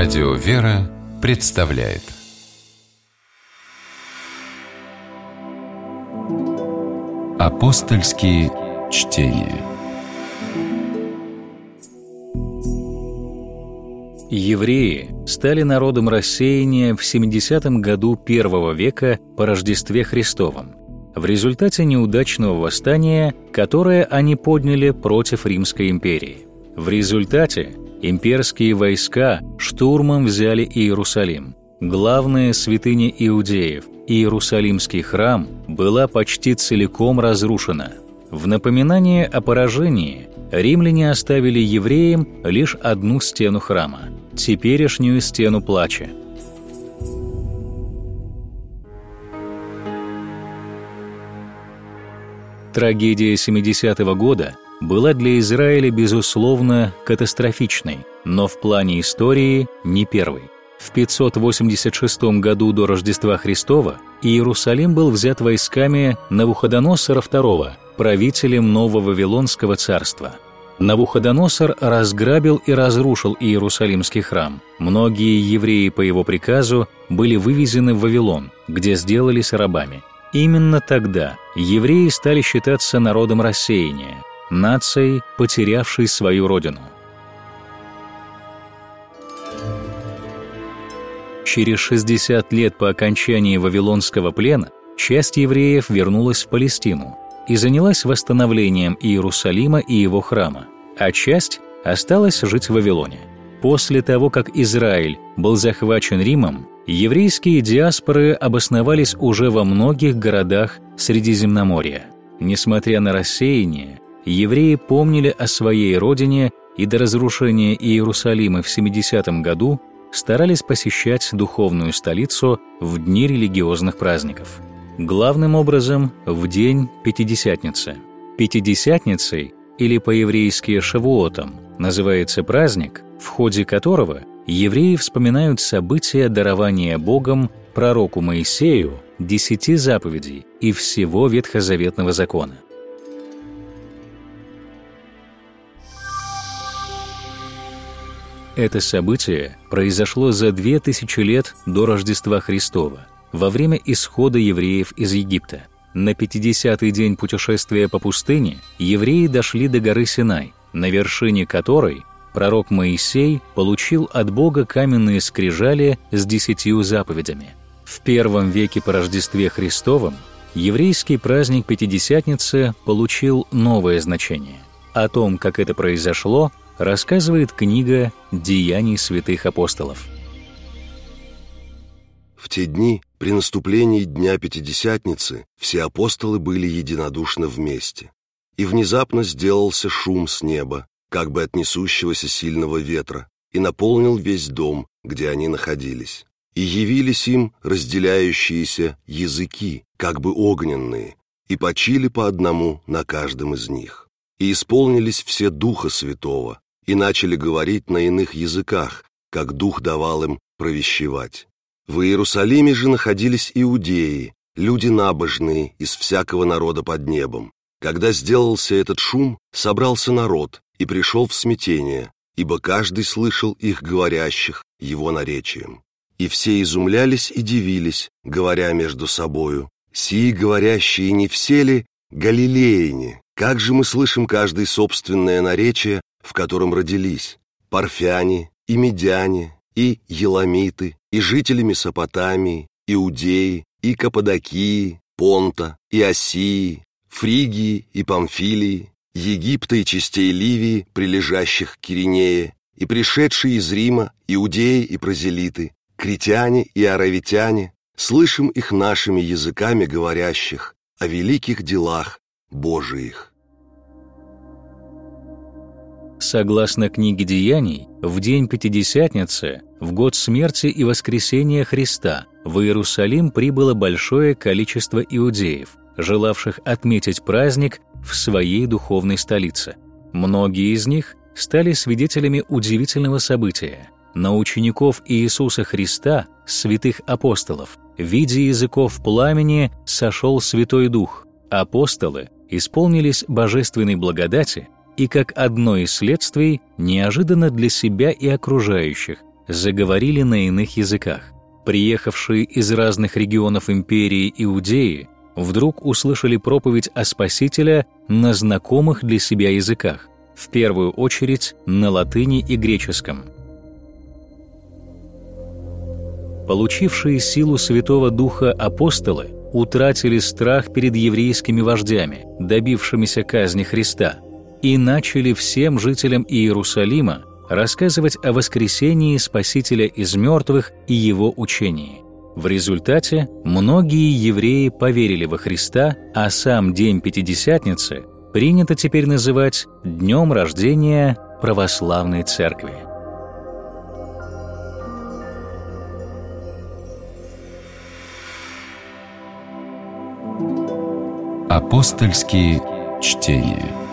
Радио «Вера» представляет Апостольские чтения. Евреи стали народом рассеяния в 70-м году I века по Рождестве Христовом в результате неудачного восстания, которое они подняли против Римской империи. В результате имперские войска штурмом взяли Иерусалим. Главная святыня иудеев, Иерусалимский храм, была почти целиком разрушена. В напоминание о поражении римляне оставили евреям лишь одну стену храма – теперешнюю стену плача. Трагедия 70-го года была для Израиля, безусловно, катастрофичной, но в плане истории не первой. В 586 году до Рождества Христова Иерусалим был взят войсками Навуходоносора II, правителем Нового Вавилонского царства. Навуходоносор разграбил и разрушил Иерусалимский храм. Многие евреи по его приказу были вывезены в Вавилон, где сделались рабами. Именно тогда евреи стали считаться народом рассеяния, нацией, потерявшей свою родину. Через 60 лет по окончании Вавилонского плена часть евреев вернулась в Палестину и занялась восстановлением Иерусалима и его храма, а часть осталась жить в Вавилоне. После того, как Израиль был захвачен Римом, еврейские диаспоры обосновались уже во многих городах Средиземноморья. Несмотря на рассеяние, евреи помнили о своей родине и до разрушения Иерусалима в 70-м году старались посещать духовную столицу в дни религиозных праздников. Главным образом в день Пятидесятницы. Пятидесятницей, или по-еврейски Шавуотом, называется праздник, в ходе которого евреи вспоминают события дарования Богом пророку Моисею 10 заповедей и всего Ветхозаветного закона. Это событие произошло за 2000 лет до Рождества Христова, во время исхода евреев из Египта. На 50-й день путешествия по пустыне евреи дошли до горы Синай, на вершине которой пророк Моисей получил от Бога каменные скрижали с 10 заповедями. В I веке по Рождестве Христовом еврейский праздник Пятидесятницы получил новое значение. О том, как это произошло, рассказывает книга «Деяний святых апостолов». В те дни, при наступлении Дня Пятидесятницы, все апостолы были единодушно вместе. И внезапно сделался шум с неба, как бы от несущегося сильного ветра, и наполнил весь дом, где они находились. И явились им разделяющиеся языки, как бы огненные, и почили по одному на каждом из них. И исполнились все Духа Святого, и начали говорить на иных языках, как Дух давал им провещевать. В Иерусалиме же находились иудеи, люди набожные из всякого народа под небом. Когда сделался этот шум, собрался народ и пришел в смятение, ибо каждый слышал их говорящих его наречием. И все изумлялись и дивились, говоря между собою: «Сии говорящие не все ли галилеяне? Как же мы слышим каждый собственное наречие, в котором родились? Парфяне и медяне, и еламиты, и жители Месопотамии, Иудеи, и Каппадокии, Понта, и Осии, Фригии и Памфилии, Египта и частей Ливии, прилежащих к Киринее, и пришедшие из Рима, иудеи и прозелиты, критяне и аравитяне, слышим их нашими языками говорящих о великих делах Божиих». Согласно книге «Деяний», в день Пятидесятницы, в год смерти и воскресения Христа, в Иерусалим прибыло большое количество иудеев, желавших отметить праздник в своей духовной столице. Многие из них стали свидетелями удивительного события. На учеников Иисуса Христа, святых апостолов, в виде языков пламени сошел Святой Дух. Апостолы исполнились божественной благодати и, как одно из следствий, неожиданно для себя и окружающих, заговорили на иных языках. Приехавшие из разных регионов империи иудеи вдруг услышали проповедь о Спасителя на знакомых для себя языках, в первую очередь на латыни и греческом. Получившие силу Святого Духа апостолы утратили страх перед еврейскими вождями, добившимися казни Христа, и начали всем жителям Иерусалима рассказывать о воскресении Спасителя из мертвых и Его учении. В результате многие евреи поверили во Христа, а сам день Пятидесятницы принято теперь называть днем рождения православной церкви. Апостольские чтения.